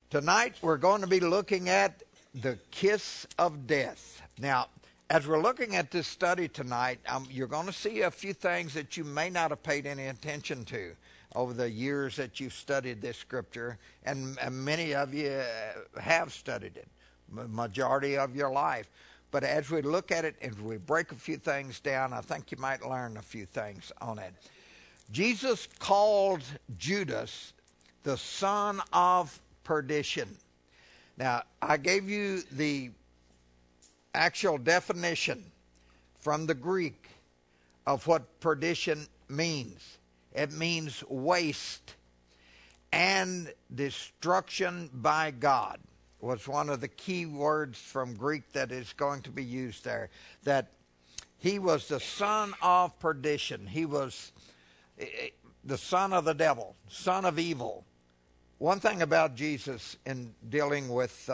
Tonight we're going to be looking at the kiss of death. Now, as we're looking at this study tonight, you're going to see a few things that you may not have paid any attention to over the years that you've studied this scripture, and many of you have studied it, majority of your life. But as we look at it and we break a few things down, I think you might learn a few things on it. Jesus called Judas the son of perdition. Now, I gave you the actual definition from the Greek of what perdition means. It means waste and destruction by God was one of the key words from Greek that is going to be used there. That he was the son of perdition. He was the son of the devil, son of evil. One thing about Jesus in dealing with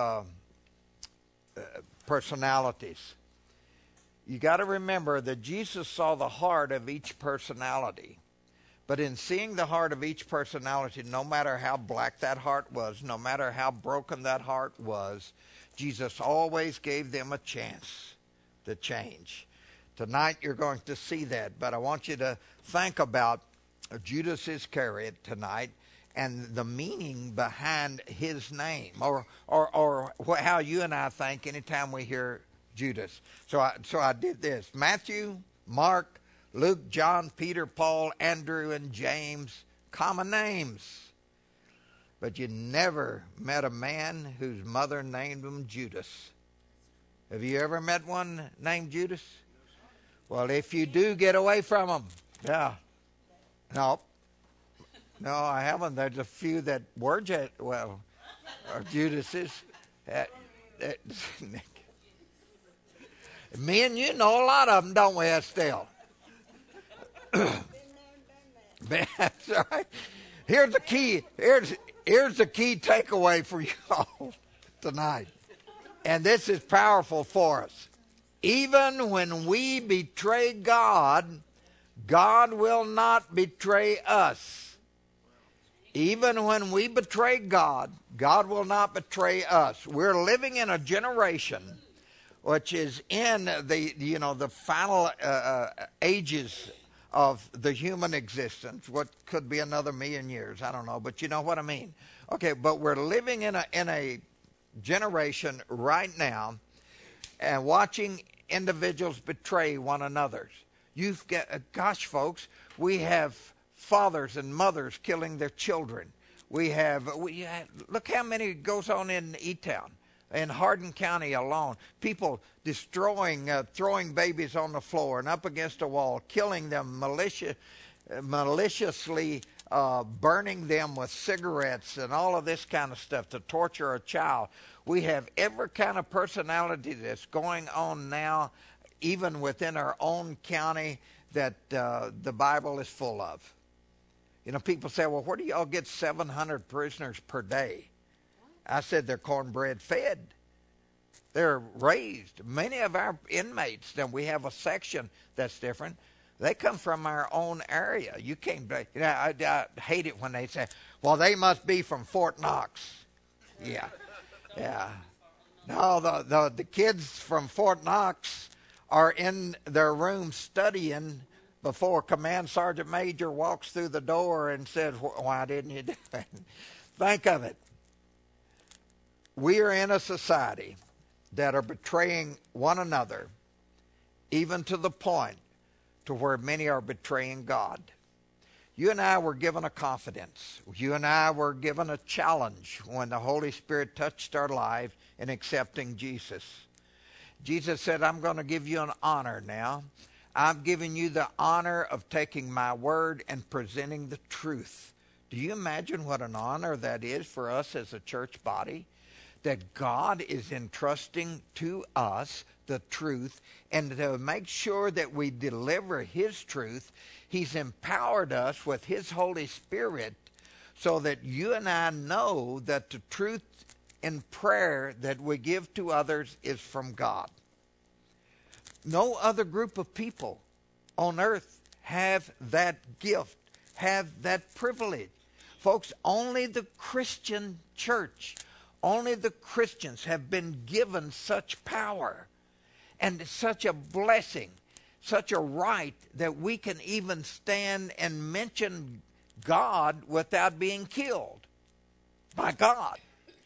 personalities, you got to remember that Jesus saw the heart of each personality. But in seeing the heart of each personality, no matter how black that heart was, no matter how broken that heart was, Jesus always gave them a chance to change. Tonight you're going to see that, but I want you to think about Judas Iscariot tonight and the meaning behind his name, or how you and I think anytime we hear Judas. So I did this. Matthew, Mark, Luke, John, Peter, Paul, Andrew, and James, common names. But you never met a man whose mother named him Judas. Have you ever met one named Judas? Well, if you do, get away from them. Yeah. No, I haven't. There's a few that were Judas's. Me and you know a lot of them, don't we, Estelle? That's all right. Here's the key. Here's the key takeaway for you all tonight. And this is powerful for us. Even when we betray God, God will not betray us. Even when we betray God, God will not betray us. We're living in a generation which is in the final ages of the human existence. What could be another million years, I don't know, but you know what I mean. Okay, but we're living in a generation right now and watching individuals betray one another. You've got, gosh, folks, we have fathers and mothers killing their children. We have look how many goes on in E-Town, in Hardin County alone. People destroying, throwing babies on the floor and up against a wall, killing them maliciously, burning them with cigarettes and all of this kind of stuff to torture a child. We have every kind of personality that's going on now, even within our own county, that the Bible is full of. You know, people say, well, where do y'all get 700 prisoners per day? I said they're cornbread fed. They're raised. Many of our inmates, then we have a section that's different. They come from our own area. You can't, I hate it when they say, well, they must be from Fort Knox. Yeah. No, the kids from Fort Knox are in their room studying before Command Sergeant Major walks through the door and says, why didn't you do that? Think of it. We are in a society that are betraying one another, even to the point to where many are betraying God. You and I were given a confidence. You and I were given a challenge when the Holy Spirit touched our life in accepting Jesus. Jesus said, I'm going to give you an honor now. I'm giving you the honor of taking my word and presenting the truth. Do you imagine what an honor that is for us as a church body? That God is entrusting to us the truth, and to make sure that we deliver His truth, He's empowered us with His Holy Spirit so that you and I know that the truth in prayer that we give to others is from God. No other group of people on earth have that gift, have that privilege. Folks, only the Christian church, Only the Christians have been given such power and such a blessing, such a right that we can even stand and mention God without being killed by God.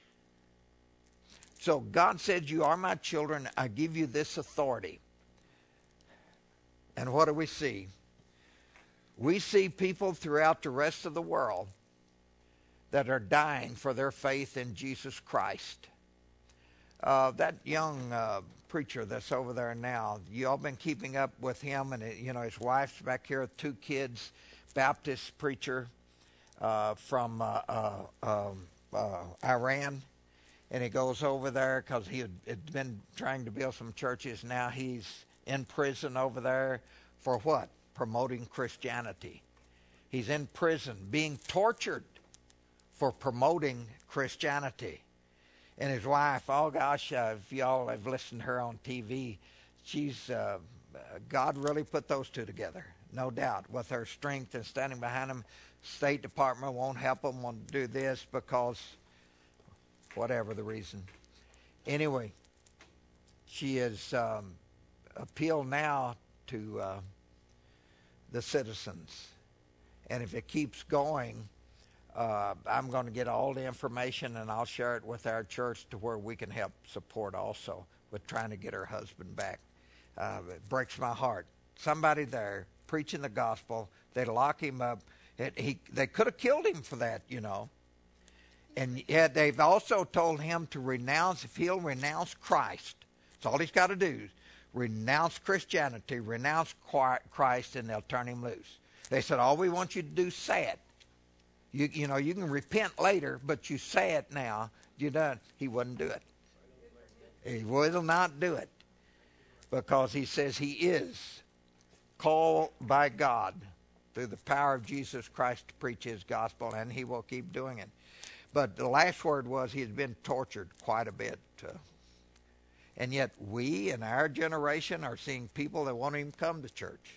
So God said, you are my children. I give you this authority. And what do we see? We see people throughout the rest of the world that are dying for their faith in Jesus Christ. That young preacher that's over there now, you all been keeping up with him, and his wife's back here with 2 kids, Baptist preacher from Iran. And he goes over there because he had been trying to build some churches. Now he's in prison over there for what? Promoting Christianity. He's in prison being tortured for promoting Christianity. And his wife, oh gosh, if y'all have listened to her on TV, she's, God really put those two together, no doubt, with her strength and standing behind them. State Department won't help them, won't do this because whatever the reason. Anyway, she has appealed now to the citizens. And if it keeps going, I'm going to get all the information and I'll share it with our church to where we can help support also with trying to get her husband back. It breaks my heart. Somebody there preaching the gospel, they lock him up. They could have killed him for that, And yet they've also told him to renounce, if he'll renounce Christ. That's all he's got to do. Renounce Christianity, renounce Christ, and they'll turn him loose. They said, all we want you to do is say it. You can repent later, but you say it now. You're done. He wouldn't do it. He will not do it. Because he says he is called by God through the power of Jesus Christ to preach his gospel, and he will keep doing it. But the last word was he has been tortured quite a bit. And yet we in our generation are seeing people that won't even come to church.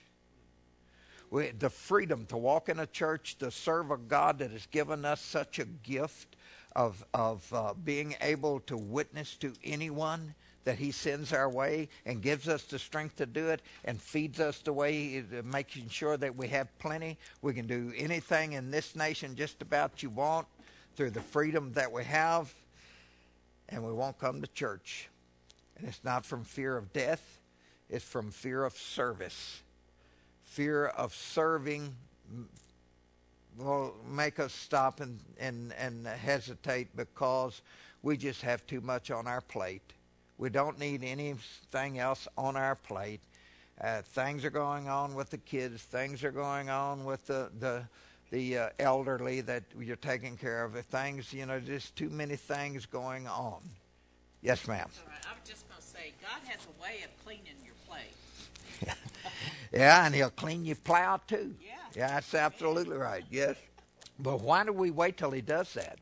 The freedom to walk in a church, to serve a God that has given us such a gift of being able to witness to anyone that he sends our way and gives us the strength to do it and feeds us the way, making sure that we have plenty. We can do anything in this nation just about you want through the freedom that we have, and we won't come to church. And it's not from fear of death. It's from fear of service. Fear of serving will make us stop and hesitate because we just have too much on our plate. We don't need anything else on our plate. Things are going on with the kids. Things are going on with the elderly that you're taking care of. Things, just too many things going on. Yes, ma'am. All right. I was just going to say, God has a way of cleaning your plate. Yeah, and he'll clean your plow too. Yeah. Yeah, that's absolutely right. Yes. But why do we wait till he does that?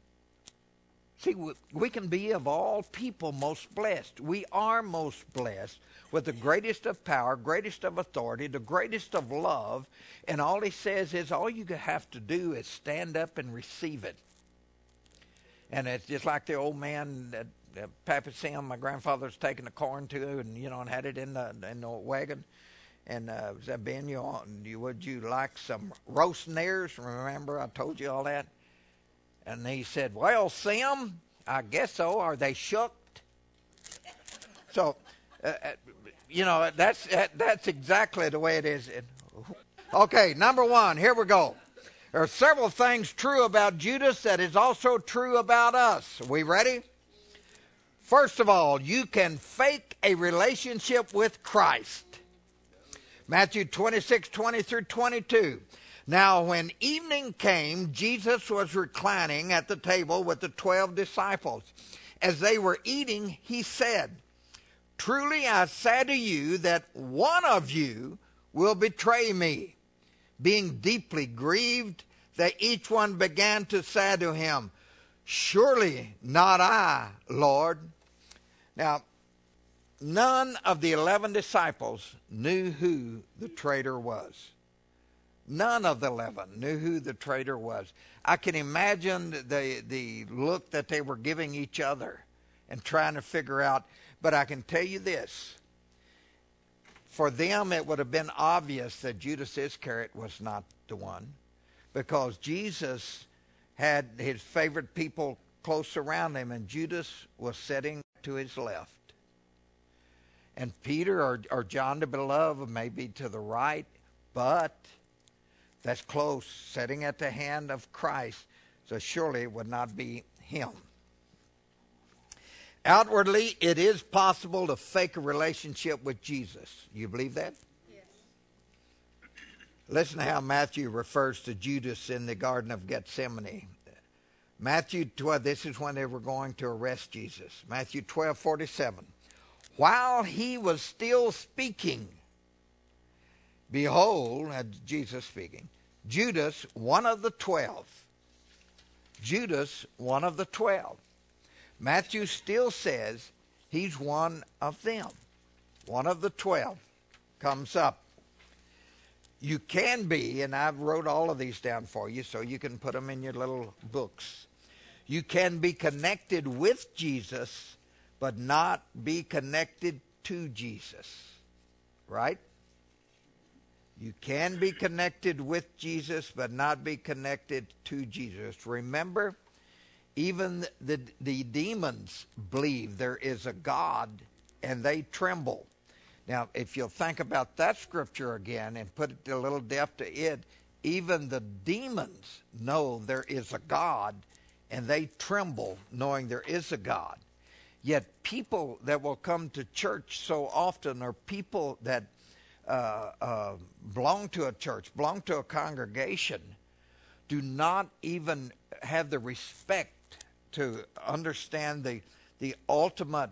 See, we can be of all people most blessed. We are most blessed with the greatest of power, greatest of authority, the greatest of love. And all he says is all you have to do is stand up and receive it. And it's just like the old man that Pappy Sim, my grandfather's taking the corn to, and had it in the wagon. And said, Ben, would you like some roast nares? Remember I told you all that? And he said, well, Sim, I guess so. Are they shooked? So, that's exactly the way it is. Okay, number one, here we go. There are several things true about Judas that is also true about us. Are we ready? First of all, you can fake a relationship with Christ. Matthew 26:20-22. Now, when evening came, Jesus was reclining at the table with the 12 disciples. As they were eating, he said, truly I say to you that one of you will betray me. Being deeply grieved, they each one began to say to him, surely not I, Lord. Now, none of the 11 disciples knew who the traitor was. None of the 11 knew who the traitor was. I can imagine the look that they were giving each other and trying to figure out. But I can tell you this. For them, it would have been obvious that Judas Iscariot was not the one, because Jesus had his favorite people close around him, and Judas was sitting to his left. And Peter or John the Beloved may be to the right, but that's close, sitting at the hand of Christ, so surely it would not be him. Outwardly, it is possible to fake a relationship with Jesus. You believe that? Yes. Listen to how Matthew refers to Judas in the Garden of Gethsemane. Matthew 12, this is when they were going to arrest Jesus. Matthew 12:47. While he was still speaking, behold, Jesus speaking, Judas, one of the 12. Judas, one of the 12. Matthew still says he's one of them. One of the 12 comes up. You can be, and I've wrote all of these down for you so you can put them in your little books. You can be connected with Jesus, but not be connected to Jesus. Right? You can be connected with Jesus, but not be connected to Jesus. Remember, even the demons believe there is a God, and they tremble. Now, if you'll think about that scripture again and put a little depth to it, even the demons know there is a God, and they tremble knowing there is a God. Yet people that will come to church so often are people that belong to a church, belong to a congregation, do not even have the respect to understand the ultimate,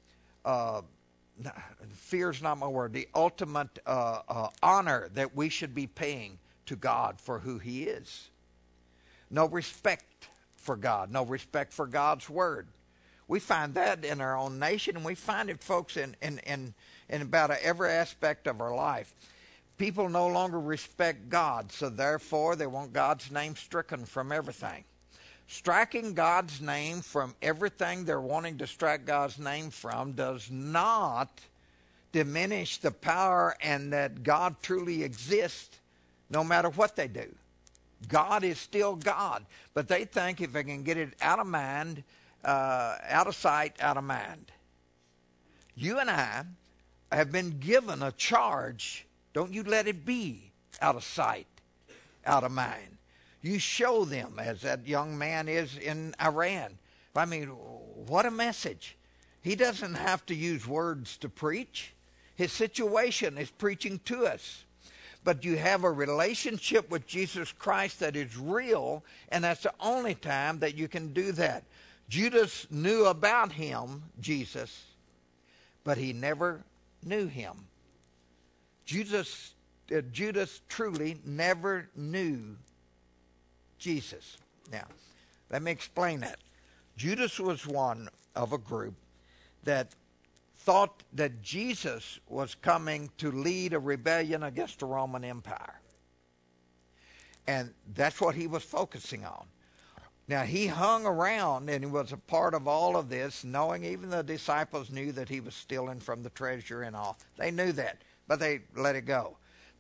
fear is not my word, the ultimate honor that we should be paying to God for who he is. No respect for God, no respect for God's word. We find that in our own nation, and we find it, folks, in about every aspect of our life. People no longer respect God, so therefore they want God's name stricken from everything. Striking God's name from everything they're wanting to strike God's name from does not diminish the power and that God truly exists no matter what they do. God is still God, but they think if they can get it out of mind, out of sight, out of mind. You and I have been given a charge. Don't you let it be out of sight, out of mind. You show them, as that young man is in Iran. I mean, what a message. He doesn't have to use words to preach. His situation is preaching to us. But you have a relationship with Jesus Christ that is real, and that's the only time that you can do that. Judas knew about him, Jesus, but he never knew him. Judas truly never knew Jesus. Now, let me explain that. Judas was one of a group that thought that Jesus was coming to lead a rebellion against the Roman Empire. And that's what he was focusing on. Now, he hung around and he was a part of all of this, knowing even the disciples knew that he was stealing from the treasure and all. They knew that, but they let it go.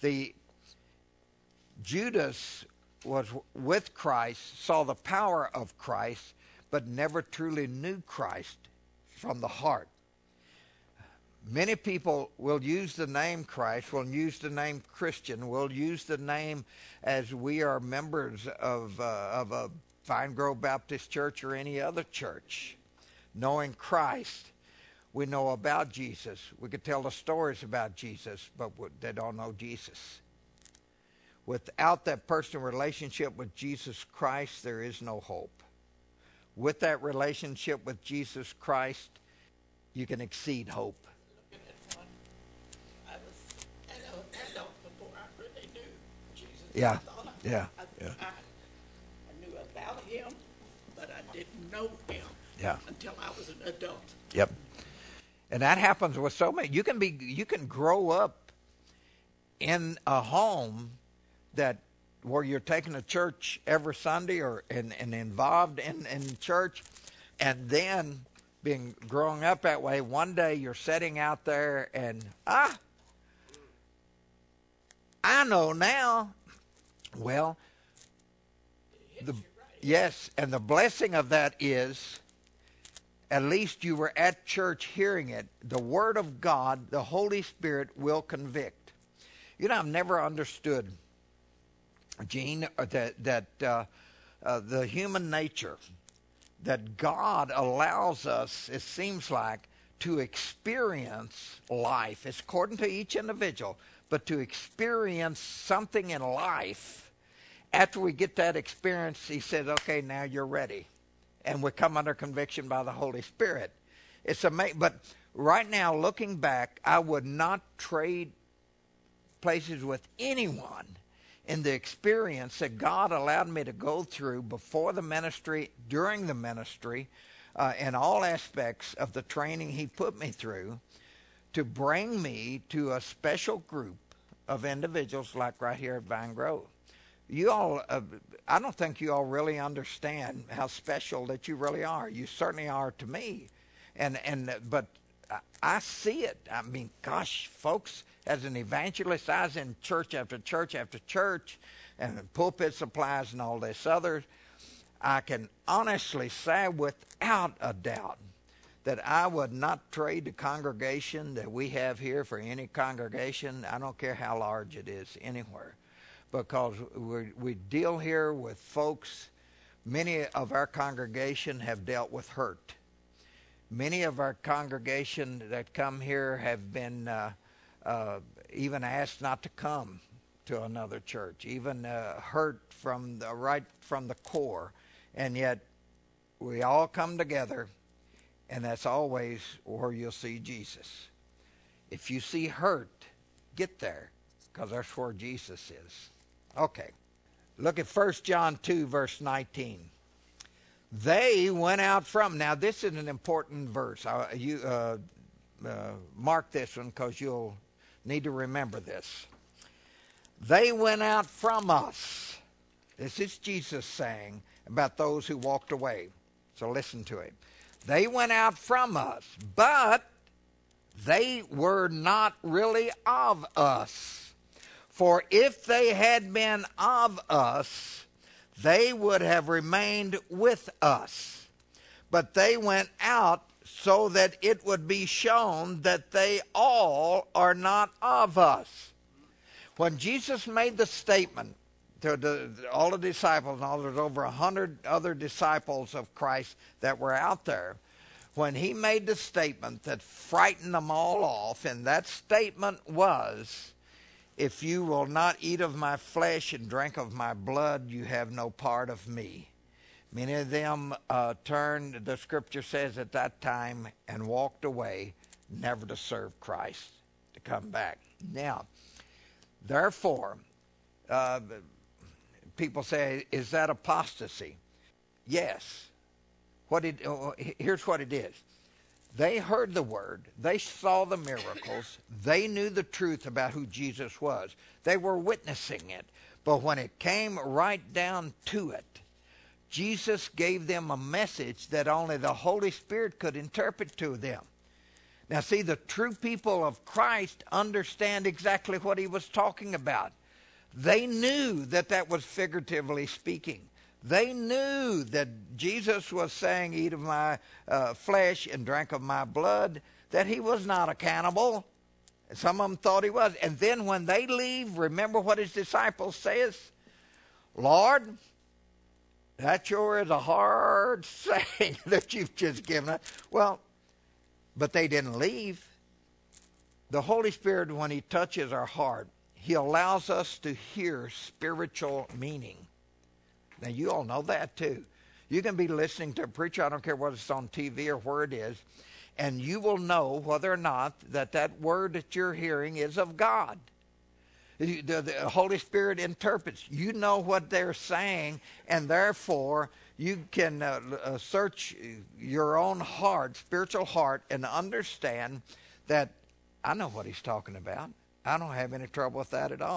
Judas was with Christ, saw the power of Christ, but never truly knew Christ from the heart. Many people will use the name Christ, will use the name Christian, will use the name as we are members of a Vine Grove Baptist Church or any other church. Knowing Christ, we know about Jesus. We could tell the stories about Jesus, but they don't know Jesus. Without that personal relationship with Jesus Christ, there is no hope. With that relationship with Jesus Christ, you can exceed hope. I was an adult before I really knew Jesus. Yeah, I knew about him, but I didn't know him until I was an adult. Yep. And that happens with so many. You can grow up in a home that where you're taking to church every Sunday and involved in church, and then growing up that way, one day you're sitting out there and, I know now. Well, yes, and the blessing of that is, at least you were at church hearing it. The Word of God, the Holy Spirit will convict. You know, I've never understood, Gene, that the human nature, that God allows us, it seems like, to experience life. It's according to each individual, but to experience something in life, after we get that experience, he says, okay, now you're ready. And we come under conviction by the Holy Spirit. It's amazing. But right now, looking back, I would not trade places with anyone in the experience that God allowed me to go through before the ministry, during the ministry, in all aspects of the training he put me through, to bring me to a special group of individuals like right here at Vine Grove. You all, I don't think you all really understand how special that you really are. You certainly are to me, but I see it. I mean, gosh, folks, as an evangelist, I was in church after church after church, and pulpit supplies and all this other. I can honestly say without a doubt that I would not trade the congregation that we have here for any congregation. I don't care how large it is anywhere, because we deal here with folks. Many of our congregation have dealt with hurt. Many of our congregation that come here have been even asked not to come to another church, even hurt from the core. And yet we all come together, and that's always where you'll see Jesus. If you see hurt, get there, because that's where Jesus is. Okay, look at 1 John 2, verse 19. They went out from... Now, this is an important verse. Mark this one, because you'll need to remember this. They went out from us. This is Jesus saying about those who walked away. So listen to it. They went out from us, but they were not really of us. For if they had been of us, they would have remained with us. But they went out so that it would be shown that they all are not of us. When Jesus made the statement to all the disciples, and there's over 100 other disciples of Christ that were out there, when he made the statement that frightened them all off, and that statement was, if you will not eat of my flesh and drink of my blood, you have no part of me. Many of them turned, the scripture says at that time, and walked away, never to serve Christ, to come back. Now, therefore, people say, is that apostasy? Yes. Here's what it is. They heard the word. They saw the miracles. They knew the truth about who Jesus was. They were witnessing it. But when it came right down to it, Jesus gave them a message that only the Holy Spirit could interpret to them. Now, see, the true people of Christ understand exactly what he was talking about. They knew that that was figuratively speaking. They knew that Jesus was saying, eat of my flesh and drink of my blood, that he was not a cannibal. Some of them thought he was. And then when they leave, remember what his disciples says? Lord, that sure is a hard saying that you've just given us. Well, but they didn't leave. The Holy Spirit, when he touches our heart, he allows us to hear spiritual meaning. Now, you all know that, too. You can be listening to a preacher, I don't care whether it's on TV or where it is, and you will know whether or not that word that you're hearing is of God. The Holy Spirit interprets. You know what they're saying, and therefore you can search your own heart, spiritual heart, and understand that I know what he's talking about. I don't have any trouble with that at all.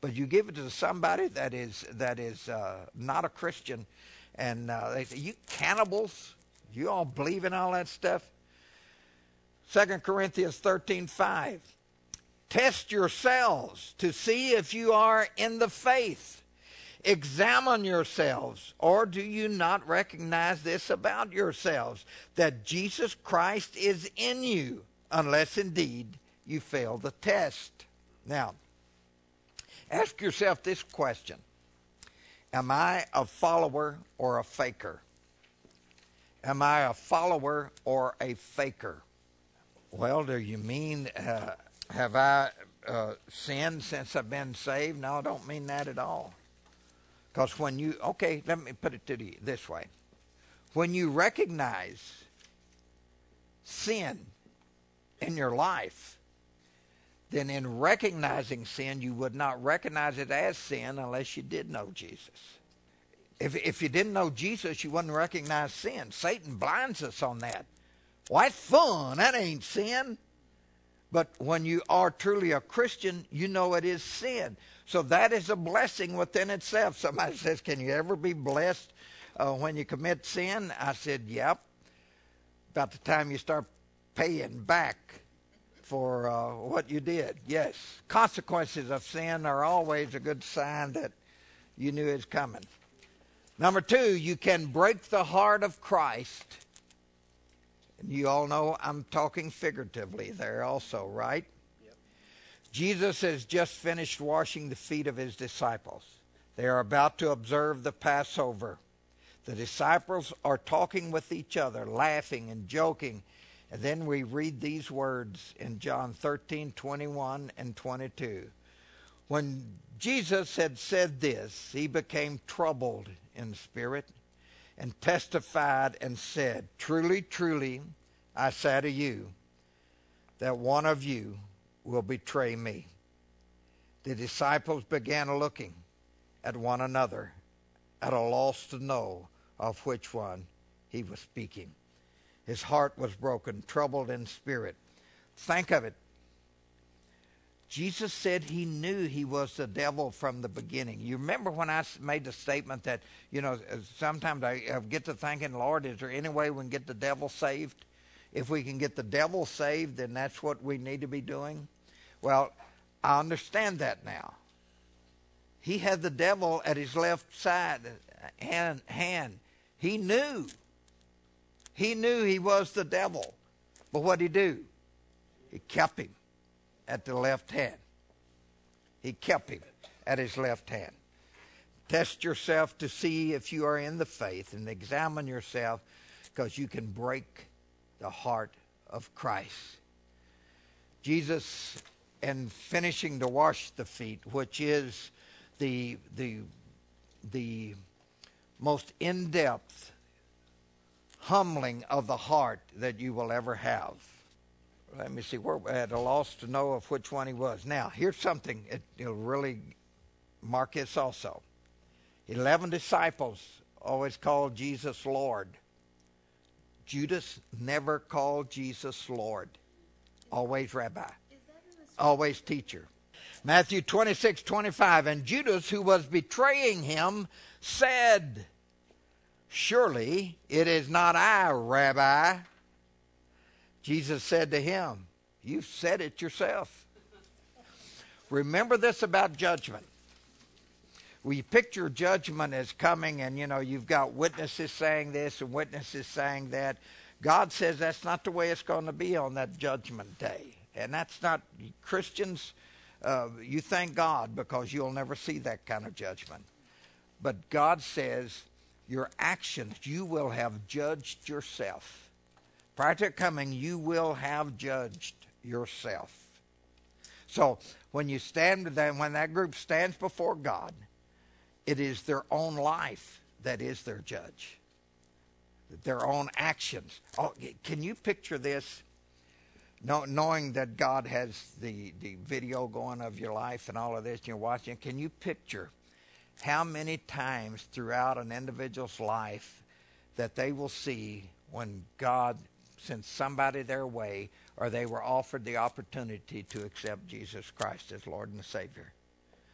But you give it to somebody that is not a Christian, and they say, "You cannibals, you all believe in all that stuff." 2 Corinthians 13:5. Test yourselves to see if you are in the faith. Examine yourselves, or do you not recognize this about yourselves, that Jesus Christ is in you, unless indeed you fail the test? Now, ask yourself this question. Am I a follower or a faker? Am I a follower or a faker? Well, do you mean, have I sinned since I've been saved? No, I don't mean that at all. Because when you, okay, let me put it to you this way. When you recognize sin in your life, then in recognizing sin, you would not recognize it as sin unless you did know Jesus. If you didn't know Jesus, you wouldn't recognize sin. Satan blinds us on that. Well, that's fun. That ain't sin. But when you are truly a Christian, you know it is sin. So that is a blessing within itself. Somebody says, can you ever be blessed when you commit sin? I said, yep. About the time you start paying back for what you did. Yes. Consequences of sin are always a good sign that you knew it's coming. Number 2, you can break the heart of Christ. And you all know I'm talking figuratively there also, right? Yep. Jesus has just finished washing the feet of his disciples. They are about to observe the Passover. The disciples are talking with each other, laughing and joking. And then we read these words in John 13:21 and 22. When Jesus had said this, he became troubled in spirit and testified and said, "Truly, truly, I say to you, that one of you will betray me." The disciples began looking at one another, at a loss to know of which one he was speaking. His heart was broken, troubled in spirit. Think of it. Jesus said he knew he was the devil from the beginning. You remember when I made the statement that, sometimes I get to thinking, Lord, is there any way we can get the devil saved? If we can get the devil saved, then that's what we need to be doing. Well, I understand that now. He had the devil at his left side hand. He knew. He knew he was the devil. But what did he do? He kept him at the left hand. He kept him at his left hand. Test yourself to see if you are in the faith, and examine yourself, because you can break the heart of Christ. Jesus, in finishing to wash the feet, which is the most in-depth humbling of the heart that you will ever have. Let me see, we're at a loss to know of which one he was. Now, here's something, it'll really mark this also. 11 disciples always called Jesus Lord. Judas never called Jesus Lord. Always Rabbi. Always teacher. Matthew 26:25, and Judas, who was betraying him, said, "Surely it is not I, Rabbi." Jesus said to him, "You've said it yourself." Remember this about judgment. We picture judgment as coming, and you've got witnesses saying this and witnesses saying that. God says that's not the way it's going to be on that judgment day. And that's not, Christians, you thank God because you'll never see that kind of judgment. But God says your actions, you will have judged yourself. Prior to coming, you will have judged yourself. So when you stand, when that group stands before God, it is their own life that is their judge. Their own actions. Oh, can you picture this? Knowing that God has the video going of your life and all of this, you're watching, can you picture how many times throughout an individual's life that they will see when God sent somebody their way, or they were offered the opportunity to accept Jesus Christ as Lord and Savior?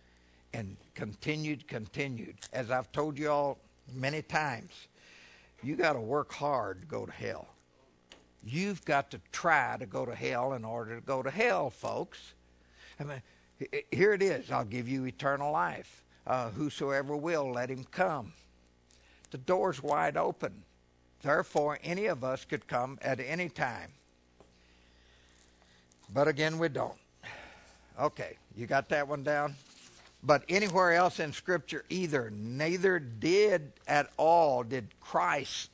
and continued. As I've told you all many times, you got to work hard to go to hell. You've got to try to go to hell in order to go to hell, folks. I mean, here it is. I'll give you eternal life. Whosoever will, let him come. The door's wide open. Therefore, any of us could come at any time. But again, we don't. Okay, you got that one down? But anywhere else in Scripture either, neither did at all did Christ,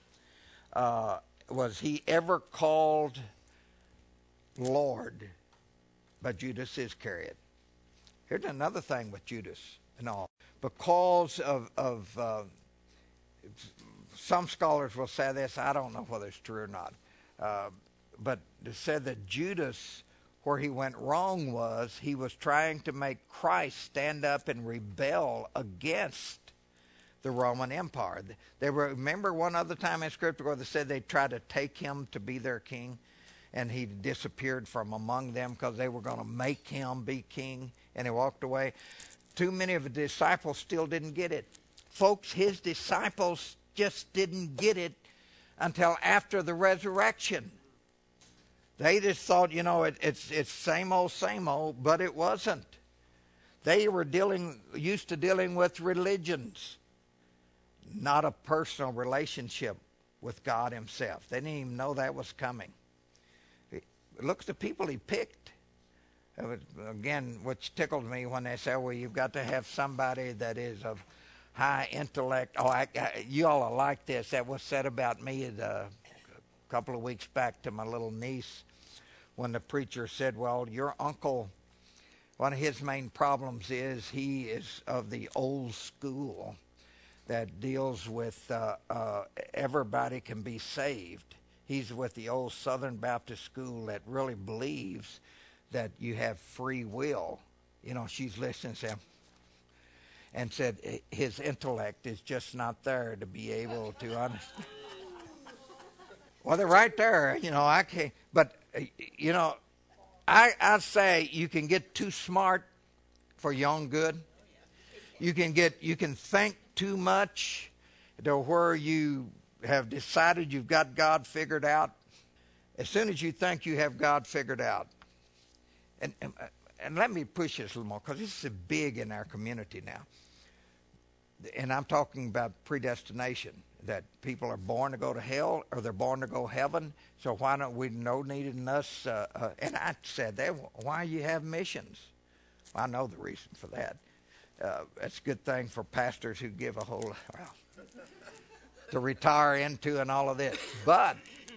was he ever called Lord by Judas Iscariot. Here's another thing with Judas and all. Because of some scholars will say this, I don't know whether it's true or not, but it said that Judas, where he went wrong was he was trying to make Christ stand up and rebel against the Roman Empire. Remember one other time in Scripture where they said they tried to take him to be their king, and he disappeared from among them because they were going to make him be king, and he walked away. Too many of the disciples still didn't get it. Folks, his disciples just didn't get it until after the resurrection. They just thought, it's same old, but it wasn't. They were used to dealing with religions, not a personal relationship with God himself. They didn't even know that was coming. Look at the people he picked. Again, which tickled me when they say, well, you've got to have somebody that is of high intellect. You all are like this. That was said about me a couple of weeks back to my little niece when the preacher said, well, your uncle, one of his main problems is he is of the old school that deals with everybody can be saved. He's with the old Southern Baptist school that really believes that you have free will. She's listening to him and said his intellect is just not there to be able to understand. Well, they're right there. I can't. But, I say you can get too smart for your own good. You can think too much to where you have decided you've got God figured out. As soon as you think you have God figured out, and let me push this a little more, because this is big in our community now. And I'm talking about predestination, that people are born to go to hell or they're born to go heaven. So why don't we know needed in us? And I said that, why you have missions? Well, I know the reason for that. It's a good thing for pastors who give a whole, to retire into and all of this. But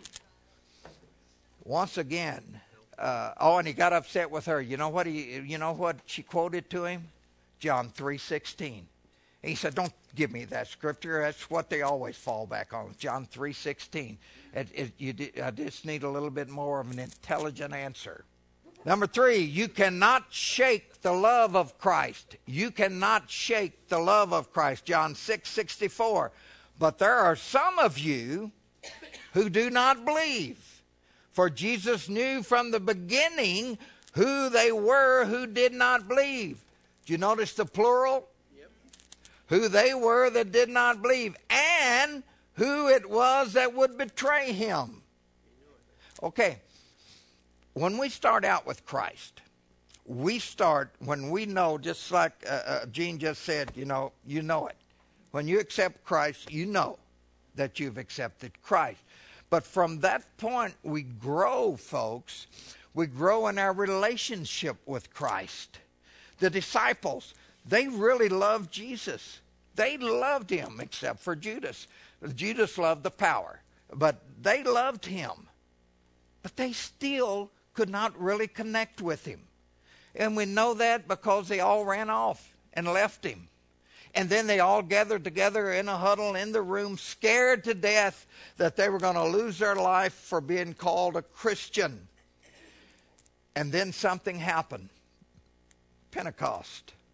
once again, and he got upset with her. You know what she quoted to him? John 3:16. He said, don't give me that scripture. That's what they always fall back on, John 3:16. I just need a little bit more of an intelligent answer. Number 3, you cannot shake the love of Christ. You cannot shake the love of Christ. John 6:64. But there are some of you who do not believe. For Jesus knew from the beginning who they were who did not believe. Do you notice the plural? Yep. Who they were that did not believe, and who it was that would betray him. Okay, when we start out with Christ, we start when we know, just like Gene just said, you know it. When you accept Christ, you know that you've accepted Christ. But from that point, we grow, folks. We grow in our relationship with Christ. The disciples, they really loved Jesus. They loved him, except for Judas. Judas loved the power, but they loved him. But they still could not really connect with him. And we know that because they all ran off and left him. And then they all gathered together in a huddle in the room, scared to death that they were going to lose their life for being called a Christian. And then something happened. Pentecost.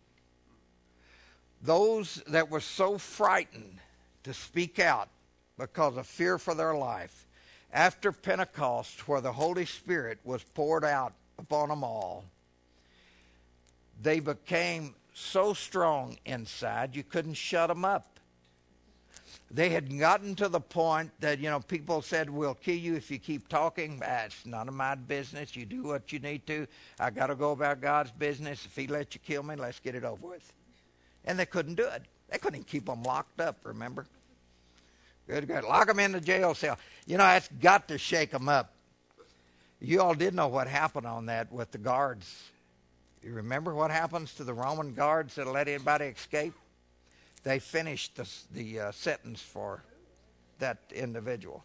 Those that were so frightened to speak out because of fear for their life, after Pentecost, where the Holy Spirit was poured out upon them all, they became so strong inside you couldn't shut them up. They had gotten to the point that, people said, we'll kill you if you keep talking. It's none of my business. You do what you need to. I got to go about God's business. If he lets you kill me, let's get it over with. And they couldn't do it. They couldn't keep them locked up, remember? Good. Lock them in the jail cell. That's got to shake them up. You all did know what happened on that with the guards. You remember what happens to the Roman guards that let anybody escape? They finished the sentence for that individual.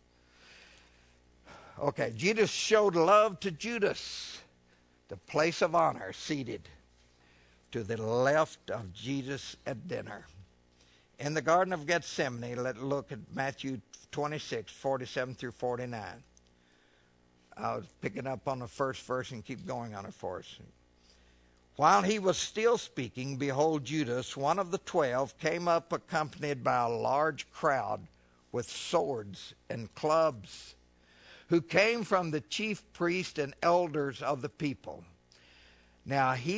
Okay, Jesus showed love to Judas, the place of honor, seated to the left of Jesus at dinner. In the Garden of Gethsemane, let's look at Matthew 26, 47 through 49. I was picking up on the first verse and keep going on it for us. While he was still speaking, behold, Judas, one of the 12, came up accompanied by a large crowd with swords and clubs, who came from the chief priests and elders of the people. Now he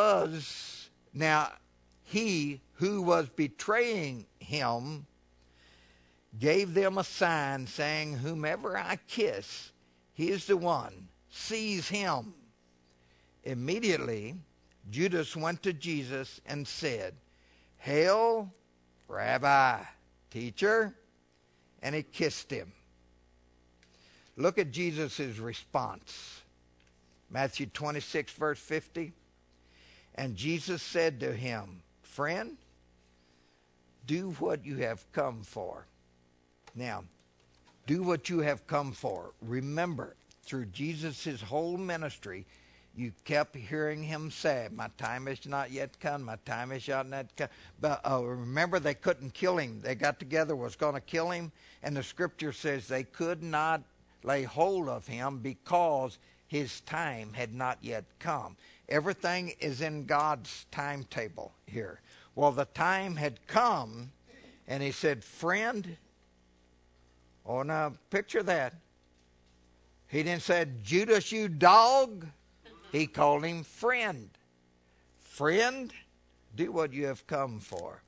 who was betraying him gave them a sign, saying, whomever I kiss, he is the one. Seize him. Immediately Judas went to Jesus and said, Hail, Rabbi, teacher, and he kissed him. Look at Jesus' response. Matthew 26, verse 50. And Jesus said to him, Friend, do what you have come for. Now, do what you have come for. Remember, through Jesus' whole ministry, you kept hearing him say, my time is not yet come, my time is not yet come. But remember, they couldn't kill him. They got together, was going to kill him, and the scripture says they could not lay hold of him because his time had not yet come. Everything is in God's timetable here. Well, the time had come, and he said, friend. Oh, now, picture that. He didn't say, Judas, you dog. He called him friend. Friend, do what you have come for.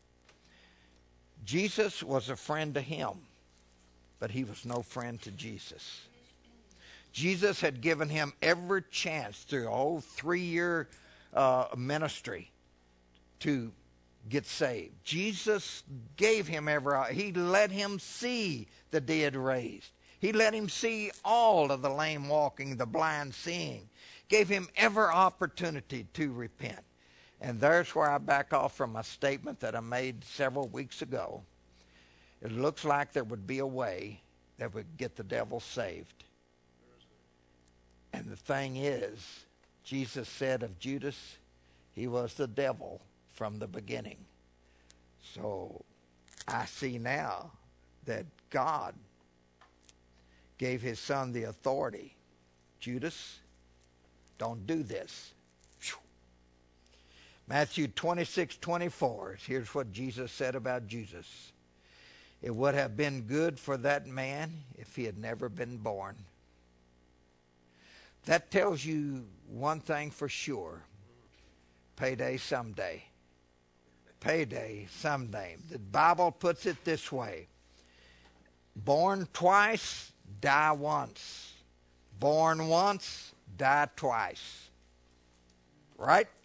Jesus was a friend to him, but he was no friend to Jesus. Jesus had given him every chance through a whole 3-year ministry to get saved. Jesus gave him he let him see the dead raised. He let him see all of the lame walking, the blind seeing. Gave him every opportunity to repent. And there's where I back off from a statement that I made several weeks ago. It looks like there would be a way that would get the devil saved. And the thing is, Jesus said of Judas, he was the devil from the beginning. So I see now that God gave his son the authority. Judas, don't do this. Matthew 26:24. Here's what Jesus said about Jesus. It would have been good for that man if he had never been born. That tells you one thing for sure. Payday someday. Payday someday. The Bible puts it this way. Born twice, die once. Born once, die twice. Right?